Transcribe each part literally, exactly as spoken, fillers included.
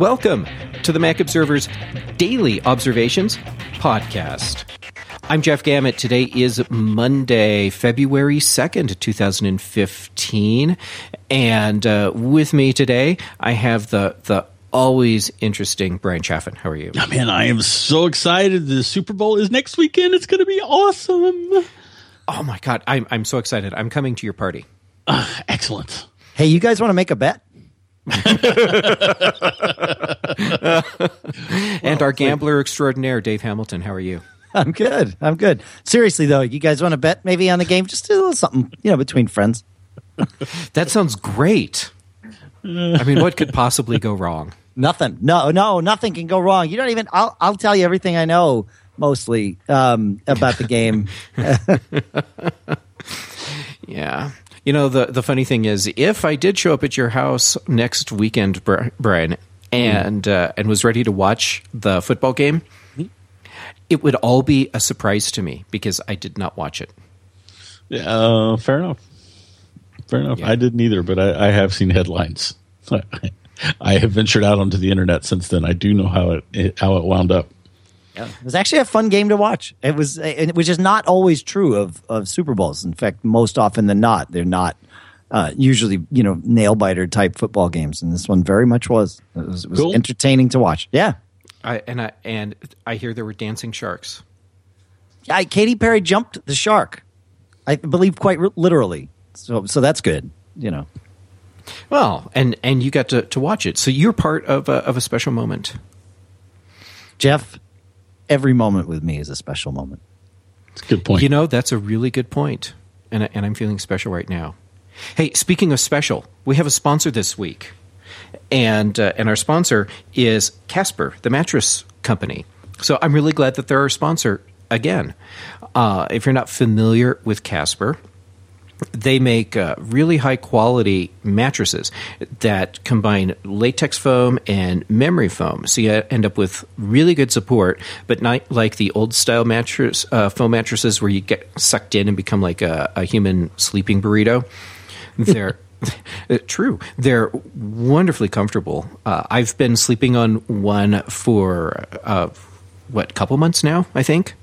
Welcome to the Mac Observer's Daily Observations podcast. I'm Jeff Gamet. Today is Monday, February second, twenty fifteen. And uh, with me today, I have the, the always interesting Brian Chaffin. How are you? Oh, man, I am so excited. The Super Bowl is next weekend. It's going to be awesome. Oh, my God. I'm, I'm so excited. I'm coming to your party. Uh, excellent. Hey, you guys want to make a bet? And our gambler extraordinaire, Dave Hamilton. How are you? I'm good. I'm good. Seriously, though, you guys want to bet maybe on the game? Just a little something, you know, between friends. That sounds great. I mean, what could possibly go wrong? Nothing. No, no, nothing can go wrong. You don't even, I'll, I'll tell you everything I know, mostly, um, about the game. Yeah. You know, the, the funny thing is, if I did show up at your house next weekend, Brian, and uh, and was ready to watch the football game, it would all be a surprise to me because I did not watch it. Yeah, uh, fair enough. Fair enough. Yeah. I didn't either, but I, I have seen headlines. I have ventured out onto the internet since then. I do know how it, it how it wound up. Yeah. It was actually a fun game to watch. It was, which is not always true of, of Super Bowls. In fact, most often than not, they're not uh, usually, you know, nail biter type football games, and this one very much was. It was, it was cool. entertaining to watch. Yeah, I, and I and I hear there were dancing sharks. I, Katy Perry jumped the shark, I believe, quite r- literally. So, so that's good. You know. Well, and and you got to, to watch it, so you're part of a, of a special moment, Jeff. Every moment with me is a special moment. It's a good point. You know, that's a really good point, and and I'm feeling special right now. Hey, speaking of special, we have a sponsor this week, and uh, and our sponsor is Casper, the mattress company. So I'm really glad that they're our sponsor again. Uh, if you're not familiar with Casper, they make uh, really high-quality mattresses that combine latex foam and memory foam. So you end up with really good support, but not like the old-style mattress uh, foam mattresses where you get sucked in and become like a, a human sleeping burrito. They're true. They're wonderfully comfortable. Uh, I've been sleeping on one for, uh, what, a couple months now, I think?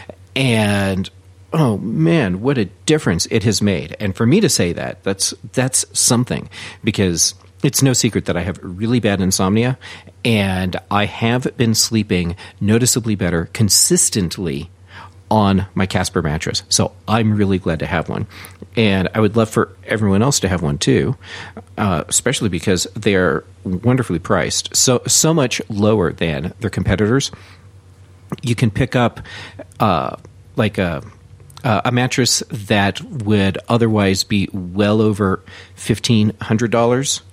And oh man, what a difference it has made. And for me to say that, that's that's something, because it's no secret that I have really bad insomnia, and I have been sleeping noticeably better consistently on my Casper mattress. So I'm really glad to have one. And I would love for everyone else to have one too, uh, especially because they're wonderfully priced. So so much lower than their competitors. You can pick up uh, like a Uh, a mattress that would otherwise be well over fifteen hundred dollars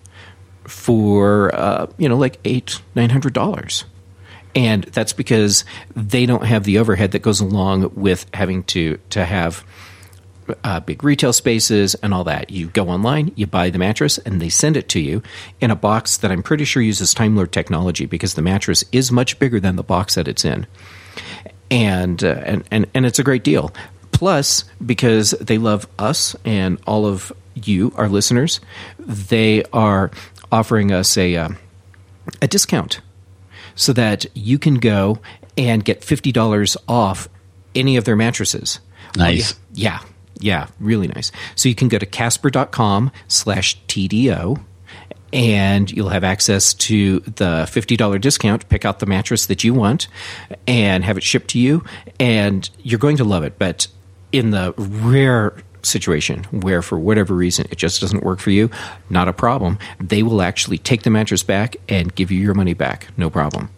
for, uh, you know, like eight, nine hundred dollars. And that's because they don't have the overhead that goes along with having to, to have uh, big retail spaces and all that. You go online, you buy the mattress, and they send it to you in a box that I'm pretty sure uses Time Lord technology, because the mattress is much bigger than the box that it's in. And, uh, and, and, and it's a great deal. Plus, because they love us and all of you, our listeners, they are offering us a uh, a discount so that you can go and get fifty dollars off any of their mattresses. Nice. Oh, yeah, yeah, really nice. So you can go to casper.com slash TDO, and you'll have access to the fifty dollars discount. Pick out the mattress that you want and have it shipped to you, and you're going to love it. But in the rare situation where for whatever reason it just doesn't work for you, not a problem. They will actually take the mattress back and give you your money back. No problem.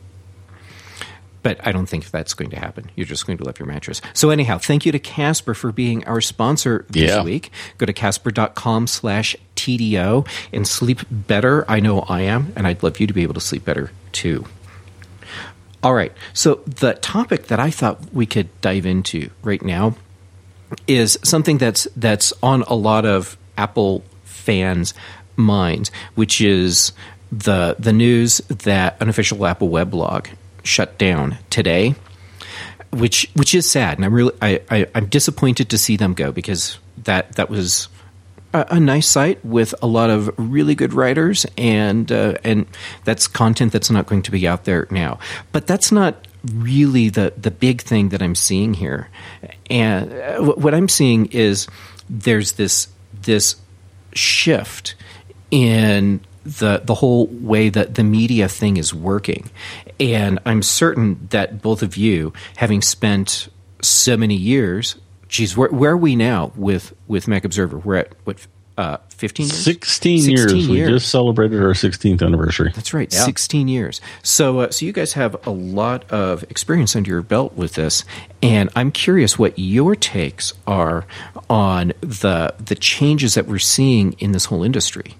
But I don't think that's going to happen. You're just going to love your mattress. So anyhow, thank you to Casper for being our sponsor this yeah. week. Go to casper.com slash TDO and sleep better. I know I am, and I'd love you to be able to sleep better too. All right. So the topic that I thought we could dive into right now is something that's that's on a lot of Apple fans' minds, which is the the news that an official Apple weblog shut down today, which which is sad, and I'm really I, I I'm disappointed to see them go, because that that was a, a nice site with a lot of really good writers, and uh, and that's content that's not going to be out there now. But that's not really the the big thing that I'm seeing here. And uh, what I'm seeing is there's this this shift in the the whole way that the media thing is working. And I'm certain that both of you, having spent so many years, geez, where, where are we now with, with Mac Observer? We're at, what, uh, fifteen years? sixteen, sixteen years. years. We just celebrated our sixteenth anniversary. That's right, yeah. sixteen years. So, uh, so you guys have a lot of experience under your belt with this, and I'm curious what your takes are on the the changes that we're seeing in this whole industry.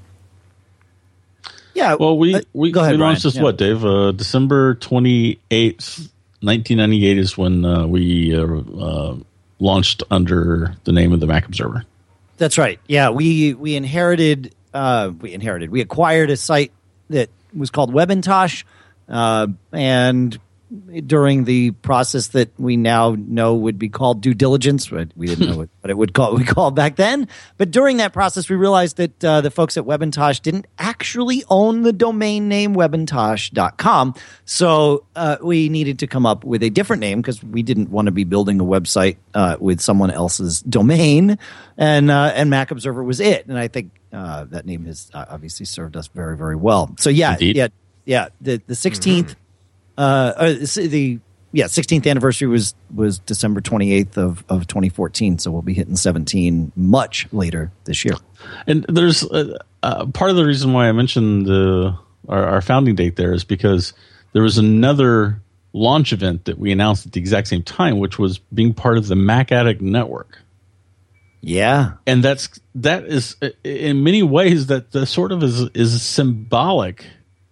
Yeah. Well, we uh, we, go ahead, we launched Brian. this yeah. what, Dave? Uh, December twenty-eighth, nineteen ninety-eight is when uh, we uh, uh, launched under the name of the Mac Observer. That's right. Yeah, we we inherited uh, we inherited we acquired a site that was called Webintosh, uh, and during the process that we now know would be called due diligence, but we didn't know what, what it would call we called back then. But during that process, we realized that uh, the folks at Webintosh didn't actually own the domain name webintosh dot com. So uh, we needed to come up with a different name because we didn't want to be building a website uh, with someone else's domain. And uh, and Mac Observer was it. And I think uh, that name has uh, obviously served us very, very well. So yeah, Indeed. yeah, yeah. The the sixteenth. Mm-hmm. Uh, uh, the yeah sixteenth anniversary was was December twenty-eighth of, of twenty fourteen, so we'll be hitting seventeen much later this year. And there's uh, uh, part of the reason why I mentioned the our, our founding date there is because there was another launch event that we announced at the exact same time, which was being part of the Mac Addict Network. Yeah, and that's that is in many ways that the sort of is is symbolic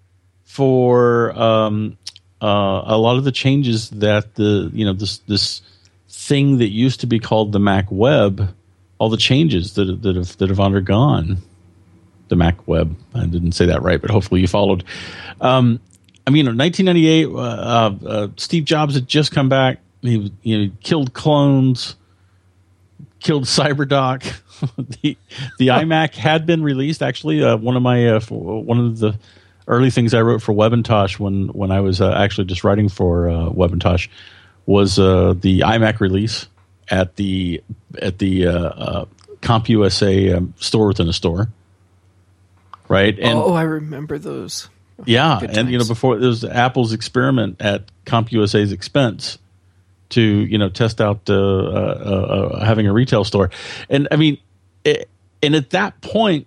for um, uh, a lot of the changes that the you know this this thing that used to be called the Mac Web, all the changes that that have that have undergone the Mac Web. I didn't say that right, but hopefully you followed. Um, I mean, in nineteen ninety-eight, uh, uh, Steve Jobs had just come back. He you know, killed clones. Killed CyberDoc. the the iMac had been released. Actually, uh, one of my uh, one of the early things I wrote for Webintosh when when I was uh, actually just writing for uh, Webintosh was uh, the iMac release at the at the uh, uh, CompUSA um, store within a store. Right. And, oh, I remember those. Yeah, and you know before it was Apple's experiment at CompUSA's expense to you know test out uh, uh, uh, having a retail store, and I mean, it, and at that point,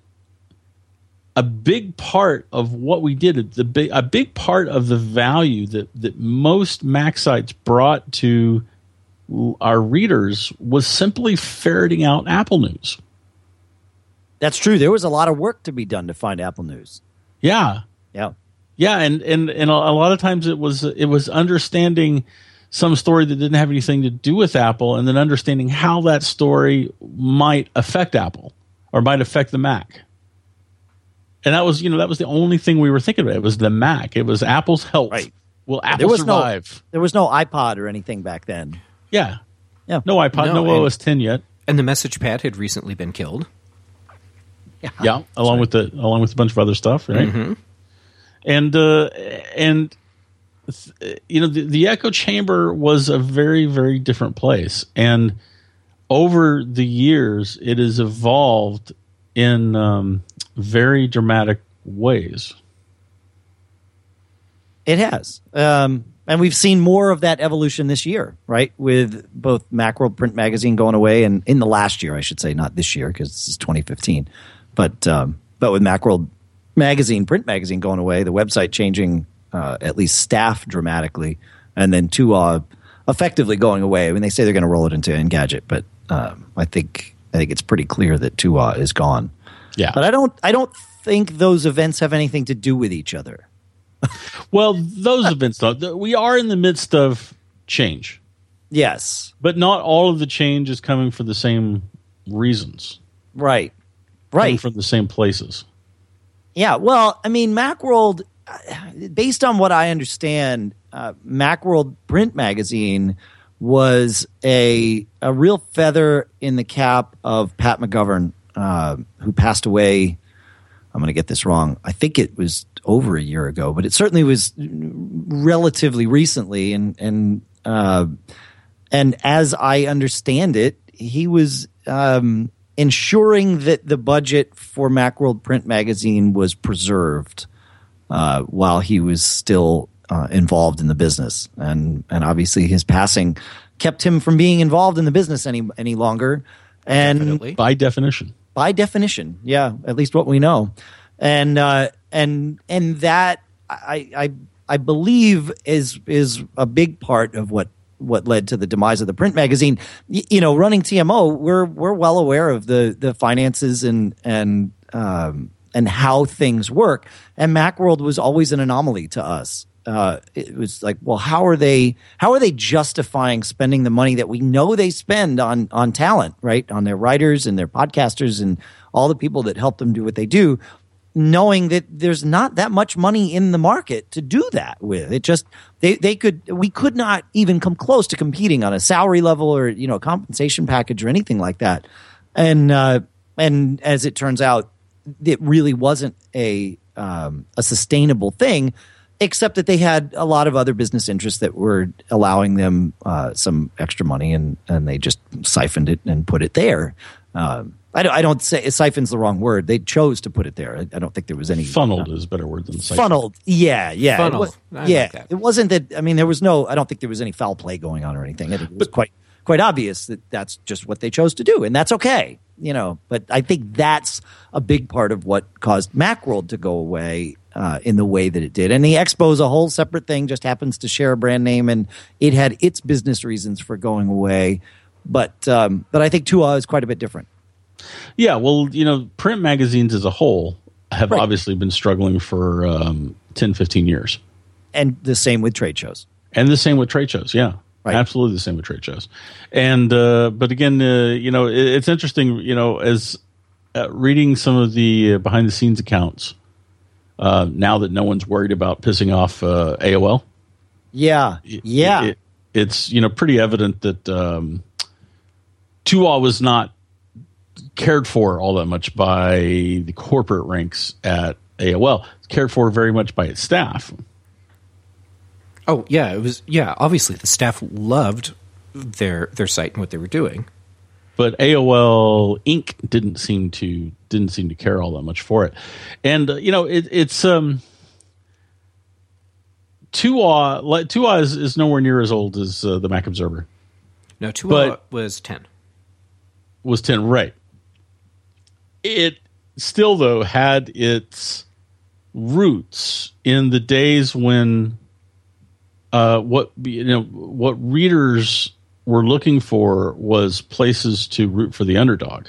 a big part of what we did, the big a big part of the value that that most Mac sites brought to our readers was simply ferreting out Apple news. That's true. There was a lot of work to be done to find Apple news. Yeah, yeah, yeah, and and and a lot of times it was it was understanding some story that didn't have anything to do with Apple, and then understanding how that story might affect Apple or might affect the Mac. And that was, you know, that was the only thing we were thinking about. It was the Mac. It was Apple's health. Right. Will Apple there was survive? No, there was no iPod or anything back then. Yeah. Yeah. No iPod, no, no O S ten yet. And the message pad had recently been killed. Yeah. Yeah, along with the along with a bunch of other stuff, right? Mm-hmm. And uh, and you know, the, the echo chamber was a very, very different place. And over the years, it has evolved in um, very dramatic ways. It has. Um, and we've seen more of that evolution this year, right? With both Macworld Print Magazine going away, and in the last year, I should say, not this year, because this is twenty fifteen. But, um, but with Macworld Magazine, Print Magazine going away, the website changing Uh, at least staff dramatically, and then two uh, effectively going away. I mean, they say they're going to roll it into Engadget, but um, I think I think it's pretty clear that Tua is gone. Yeah, but I don't I don't think those events have anything to do with each other. Well, those events, though, we are in the midst of change. Yes, but not all of the change is coming for the same reasons. Right, right, coming from the same places. Yeah, well, I mean, Macworld. Based on what I understand, uh, Macworld Print Magazine was a a real feather in the cap of Pat McGovern uh, who passed away. I'm going to get this wrong. I think it was over a year ago, but it certainly was relatively recently. And and uh, and as I understand it, he was um, ensuring that the budget for Macworld Print Magazine was preserved uh, while he was still uh, involved in the business. And and obviously his passing kept him from being involved in the business any any longer. And Definitely. By definition. By definition, yeah, at least what we know, and uh, and and that I, I I believe is is a big part of what what led to the demise of the print magazine. Y- you know, running T M O, we're we're well aware of the the finances and and um, and how things work, and Macworld was always an anomaly to us. Uh, it was like, well, how are they? How are they justifying spending the money that we know they spend on on talent, right? On their writers and their podcasters and all the people that help them do what they do, knowing that there's not that much money in the market to do that with. It just they they could we could not even come close to competing on a salary level or you know compensation package or anything like that. And uh, and as it turns out, it really wasn't a um, a sustainable thing. Except that they had a lot of other business interests that were allowing them uh, some extra money, and, and they just siphoned it and put it there. Um, I, don't, I don't say siphon's the wrong word. They chose to put it there. I, I don't think there was any Funneled uh, is a better word than siphoned. funneled. Yeah, yeah, Funneled. It was, I yeah. like that. It wasn't that. I mean, there was no. I don't think there was any foul play going on or anything. It was but, quite quite obvious that that's just what they chose to do, and that's okay. You know, but I think that's a big part of what caused Macworld to go away. Uh, in the way that it did. And the Expo is a whole separate thing, just happens to share a brand name, and it had its business reasons for going away. But um, but I think two A is quite a bit different. Yeah, well, you know, print magazines as a whole have Right. obviously been struggling for um, ten, fifteen years. And the same with trade shows. And the same with trade shows, yeah. Right. Absolutely the same with trade shows. And, uh, but again, uh, you know, it, it's interesting, you know, as uh, reading some of the uh, behind the scenes accounts, Uh, now that no one's worried about pissing off uh, A O L, Yeah, yeah. it, it, it's you know pretty evident that um, two A was not cared for all that much by the corporate ranks at A O L. It's cared for very much by its staff. Oh yeah, it was yeah. Obviously, the staff loved their their site and what they were doing. But A O L Incorporated didn't seem to didn't seem to care all that much for it, and uh, you know it, it's um, two A like two A is, is nowhere near as old as uh, the Mac Observer. No, two A But- was ten. Was ten, right? It still though had its roots in the days when uh, what you know what readers were looking for was places to root for the underdog,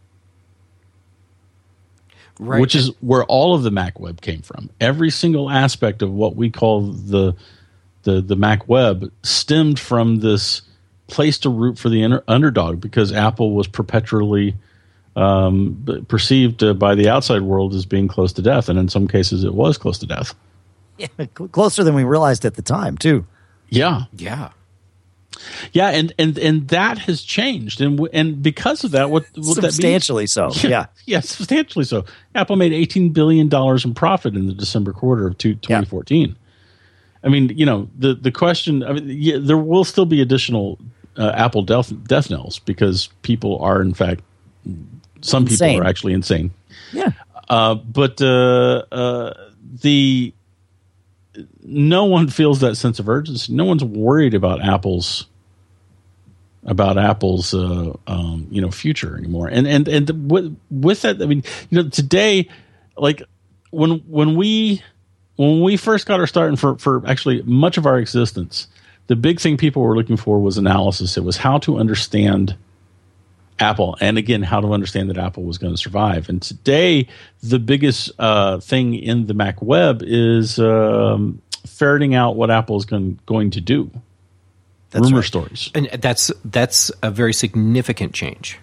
Right. which is where all of the Mac Web came from. Every single aspect of what we call the the the Mac Web stemmed from this place to root for the inter- underdog, because Apple was perpetually um, b- perceived uh, by the outside world as being close to death, and in some cases, it was close to death. Yeah, cl- closer than we realized at the time, too. Yeah, yeah. yeah, and and and that has changed, and w- and because of that, what, what that means? Substantially so, yeah. yeah, substantially so. Apple made eighteen billion dollars in profit in the December quarter of two, twenty fourteen. I mean, you know, the the question. I mean, yeah, there will still be additional uh, Apple death death knells, because people are, in fact, some Insane. people are actually insane. Yeah. Uh, but uh, uh, the no one feels that sense of urgency. No one's worried about Apple's about Apple's uh, um, you know future anymore. And and and with, with that, I mean, you know, today, like when when we when we first got our start, and for for actually much of our existence, the big thing people were looking for was analysis. It was how to understand Apple, and again, how to understand that Apple was going to survive. And today, the biggest uh, thing in the Mac Web is um, ferreting out what Apple is going, going to do. That's Rumor right. stories. And that's that's a very significant change.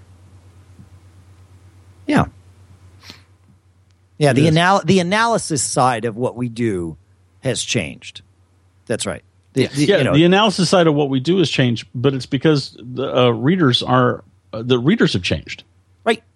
Yeah. Yeah, It the is. anal- the analysis side of what we do has changed. That's right. The, the- Yeah, you know, the analysis side of what we do has changed, but it's because the uh, readers are uh, the readers have changed. right.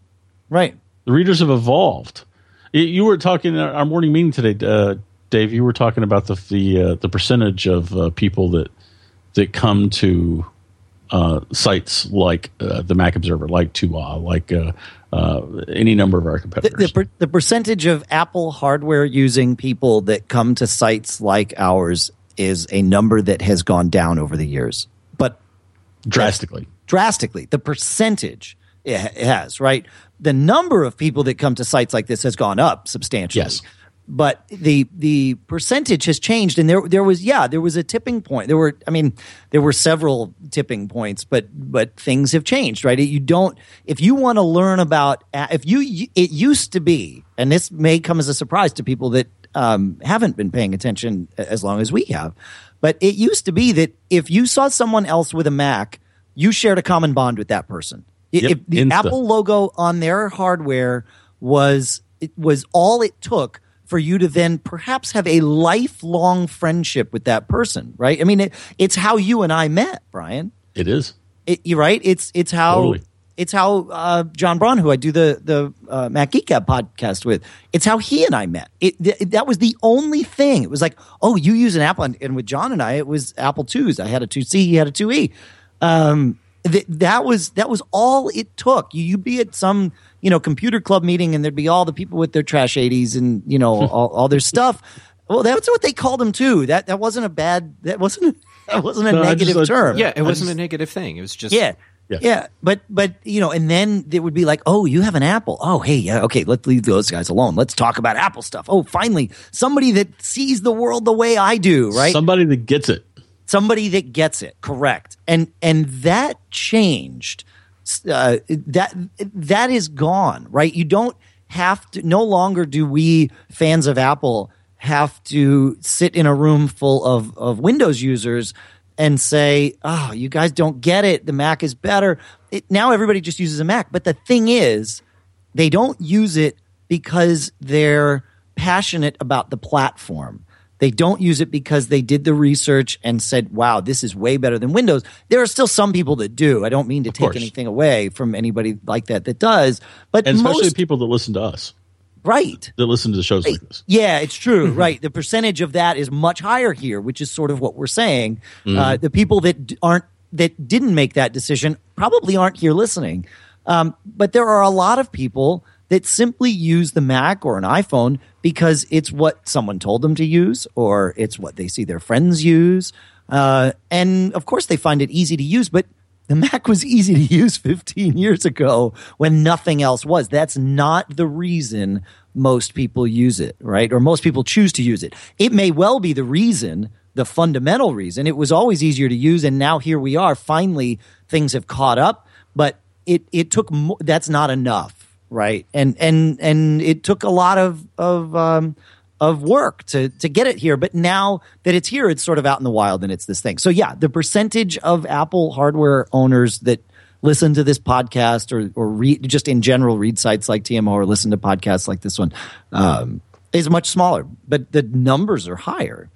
Right. The readers have evolved. You were talking in our morning meeting today, uh, Dave. You were talking about the the uh, the percentage of uh, people that that come to uh, sites like uh, the Mac Observer, like two A, like uh, uh, any number of our competitors. The, the, per, the percentage of Apple hardware using people that come to sites like ours is a number that has gone down over the years, but drastically. Drastically, the percentage it has, right? The number of people that come to sites like this has gone up substantially. Yes. But the the percentage has changed, and there there was yeah there was a tipping point. There were I mean there were several tipping points, but but things have changed, right? You don't if you want to learn about if you it used to be, and this may come as a surprise to people that um, haven't been paying attention as long as we have, but it used to be that if you saw someone else with a Mac, you shared a common bond with that person. Yep, if the Insta. Apple logo on their hardware was it was all it took for you to then perhaps have a lifelong friendship with that person, right? I mean, it, it's how you and I met, Brian. It is. It, you're right. It's it's how Totally. it's how uh, John Braun, who I do the the uh, Mac Geek Gab podcast with, it's how he and I met. It, th- that was the only thing. It was like, oh, you use an Apple, and, and with John and I, it was Apple twos. I had a two C, he had a two E. Um, th- that was that was all it took. You you be at some you know computer club meeting, and there'd be all the people with their trash eighties and you know all, all their stuff. Well, that's what they called them too. That that wasn't a bad. That wasn't. That wasn't a No, I negative just- term. Yeah, it wasn't just- a negative thing. It was just Yeah. Yeah. Yeah. But, but, you know, and then it would be like, oh, you have an Apple. Oh, hey, yeah, okay, let's leave those guys alone. Let's talk about Apple stuff. Oh, finally, somebody that sees the world the way I do, right? Somebody that gets it. Somebody that gets it. Correct. And, and that changed. Uh, that, that is gone, right? You don't have to, no longer do we fans of Apple have to sit in a room full of, of Windows users and say, oh, you guys don't get it. The Mac is better. It, now everybody just uses a Mac. But the thing is, they don't use it because they're passionate about the platform. They don't use it because they did the research and said, wow, this is way better than Windows. There are still some people that do. I don't mean to take course. anything away from anybody like that that does. But And especially most, people that listen to us, right. that listen to the shows like this. Yeah, it's true. Right. The percentage of that is much higher here, which is sort of what we're saying. Uh, the people that d- aren't that didn't make that decision probably aren't here listening. Um, but there are a lot of people that simply use the Mac or an iPhone because it's what someone told them to use, or it's what they see their friends use. Uh, and of course, they find it easy to use, but the Mac was easy to use fifteen years ago when nothing else was. That's not the reason most people use it, right? Or most people choose to use it. It may well be the reason, the fundamental reason. It was always easier to use, and now here we are. Finally, things have caught up, but it it took mo- that's not enough, right? And and and it took a lot of of um, of work to to get it here. But now that it's here, it's sort of out in the wild, and it's this thing. So yeah, the percentage of Apple hardware owners that listen to this podcast or or read just in general read sites like T M O or listen to podcasts like this one um, is much smaller, but the numbers are higher.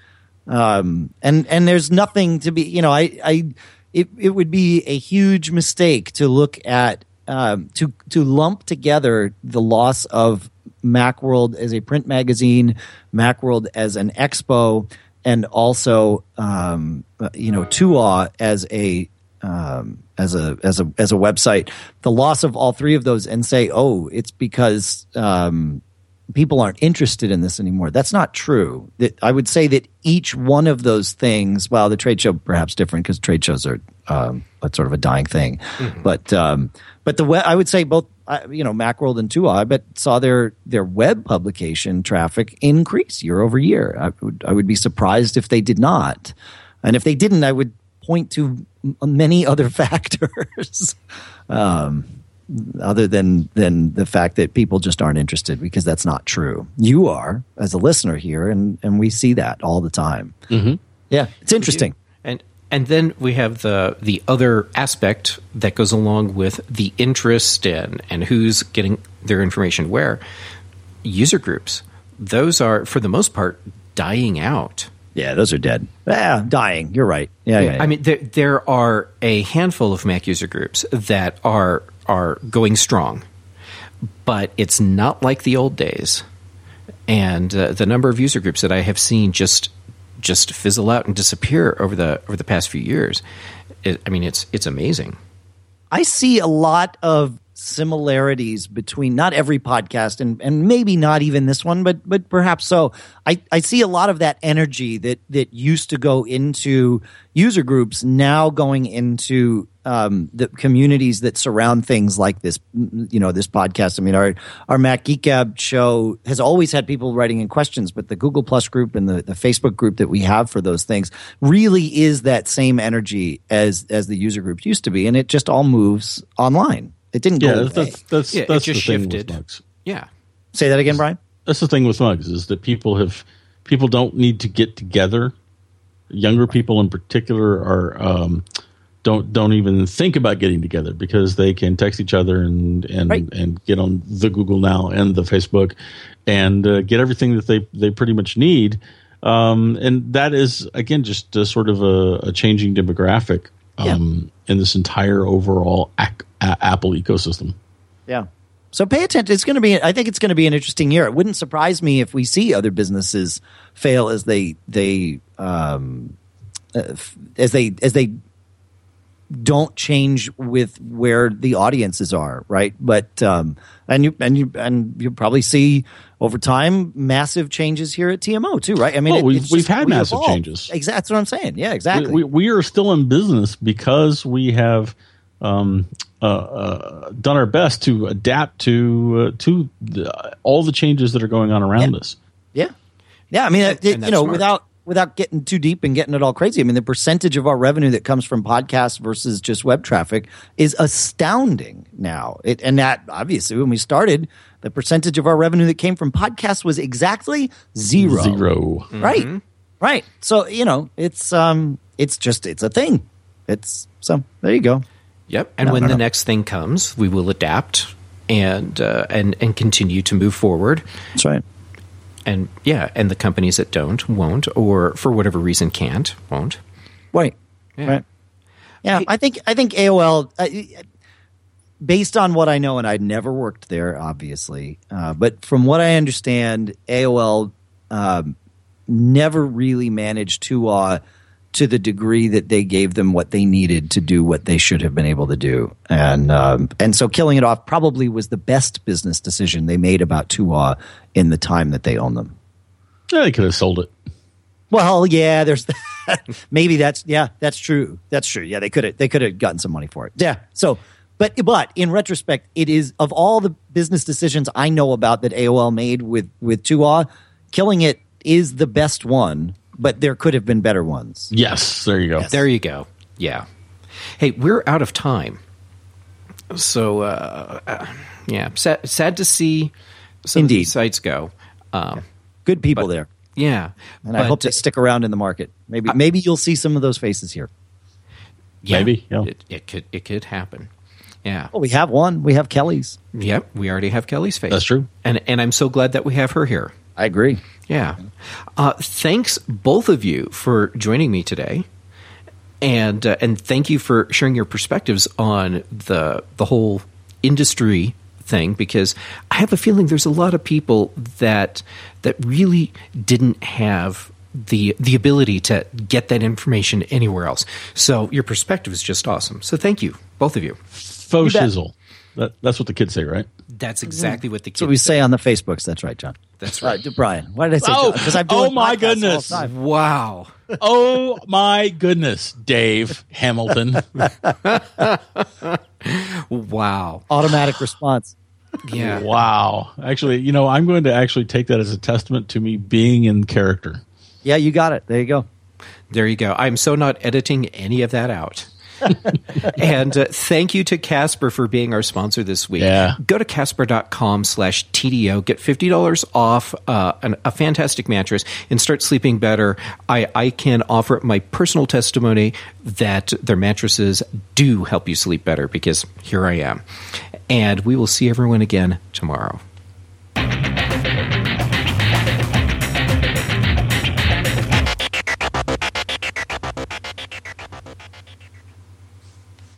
Um, and and there's nothing to be, you know, I I it it would be a huge mistake to look at um, to to lump together the loss of Macworld as a print magazine, Macworld as an expo, and also um, you know two A as a um, as a as a as a website. The loss of all three of those, and say, oh, it's because um, people aren't interested in this anymore. That's not true. That I would say that each one of those things. Well, the trade show perhaps different because trade shows are um, a sort of a dying thing. Mm-hmm. But um, but the web, I would say both. Uh, you know, Macworld and two A, I bet saw their their web publication traffic increase year over year. I would I would be surprised if they did not, and if they didn't, I would point to m- many other factors, um, other than than the fact that people just aren't interested, because that's not true. You are, as a listener here, and and we see that all the time. Mm-hmm. Yeah, it's interesting. And and then we have the the other aspect that goes along with the interest and and who's getting their information where. User groups. Those are, for the most part, dying out. Yeah, those are dead. Yeah, dying. You're right. Yeah, yeah. yeah. I mean, there there are a handful of Mac user groups that are are going strong, but it's not like the old days. And uh, the number of user groups that I have seen just just fizzle out and disappear over the over the past few years, it, I mean, it's it's amazing. I see a lot of similarities between not every podcast and, and maybe not even this one, but but perhaps so. I, I see a lot of that energy that that used to go into user groups now going into um, the communities that surround things like this, you know, this podcast. I mean, our our Mac Geek Gab show has always had people writing in questions, but the Google Plus group and the, the Facebook group that we have for those things really is that same energy as as the user groups used to be, and it just all moves online. It didn't go yeah, away. that's that's, Yeah, that's it the just thing shifted. with Mugs. Yeah. Say that again, Brian. That's the thing with Mugs is that people have people don't need to get together. Younger people in particular are um, don't don't even think about getting together because they can text each other and and, Right. and get on the Google Now and the Facebook and uh, get everything that they they pretty much need. Um, and that is again just a sort of a, a changing demographic um, in this entire overall ac- a- Apple ecosystem. Yeah. So pay attention. It's going to be. I think it's going to be an interesting year. It wouldn't surprise me if we see other businesses fail as they they um, uh, as they as they don't change with where the audiences are, right? But um, and you and you and you probably see over time massive changes here at T M O too, right? I mean, Oh, it- we've- it's we've just- had we massive evolve. changes. Exactly. That's what I'm saying. Yeah, exactly. We, we are still in business because we have um, uh, uh, done our best to adapt to uh, to the, all the changes that are going on around Yeah. us. Yeah, yeah. I mean, it, and you that's know, smart. without without getting too deep and getting it all crazy. I mean, the percentage of our revenue that comes from podcasts versus just web traffic is astounding now. It, and that obviously, when we started, the percentage of our revenue that came from podcasts was exactly zero. Zero. Right, right. So you know, it's um, it's just it's a thing. It's so there you go. Yep. And No, when no, the no. next thing comes, we will adapt and uh, and and continue to move forward. That's right. And yeah, and the companies that don't won't, or for whatever reason can't, won't. Right. Yeah. Right. Yeah, I think I think A O L, uh, based on what I know, and I'd never worked there, obviously, uh, but from what I understand, A O L um, never really managed to uh, to the degree that they gave them what they needed to do what they should have been able to do, and um, and so killing it off probably was the best business decision they made about Tuaw in the time that they owned them. Yeah, they could have sold it. Well, yeah, there's that. Maybe that's yeah, that's true. That's true. Yeah, they could have they could have gotten some money for it. Yeah. So, but but in retrospect, it is of all the business decisions I know about that A O L made with with Tuaw, killing it is the best one. But there could have been better ones. Yes, there you go. Yes. There you go. Yeah. Hey, we're out of time. So, uh, uh, yeah, sad, sad to see some of Indeed. these sites go. Um, Good people there, yeah. and I but- hope they stick around in the market. Maybe maybe you'll see some of those faces here. yeah, Maybe, yeah. It, it could it could happen. Yeah. Well, we have one. We have Kelly's. Yep. We already have Kelly's face. That's true. And and I'm so glad that we have her here. I agree. Yeah. Uh, thanks, both of you, for joining me today, and uh, and thank you for sharing your perspectives on the the whole industry thing. Because I have a feeling there's a lot of people that that really didn't have the the ability to get that information anywhere else. So your perspective is just awesome. So thank you, both of you. Faux You bet. shizzle. That, that's what the kids say, right? That's exactly what the That's what we kids say on the Facebooks. That's right, John. That's Uh, right. Brian, why did I say Oh, John? Because I'm doing oh my podcasts goodness. all the time. Wow. Oh my goodness, Dave Hamilton. Wow. Automatic response. Yeah. Wow. Actually, you know, I'm going to actually take that as a testament to me being in character. Yeah, you got it. There you go. There you go. I'm so not editing any of that out. And uh, thank you to Casper for being our sponsor this week. Yeah. Go to casper.com slash TDO. Get fifty dollars off uh, an, a fantastic mattress and start sleeping better. I, I can offer my personal testimony that their mattresses do help you sleep better because here I am. And we will see everyone again tomorrow.